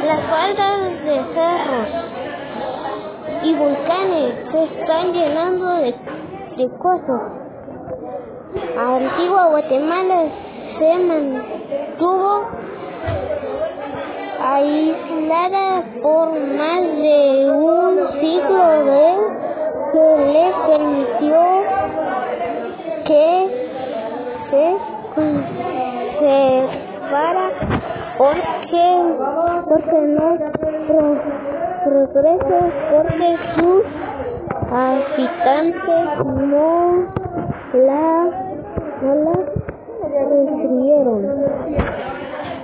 Las faldas de cerros y volcanes se están llenando de cosas. Antigua Guatemala se mantuvo aislada por más de un siglo que le permitió que se conservara porque no progresó, porque sus habitantes no la destruyeron.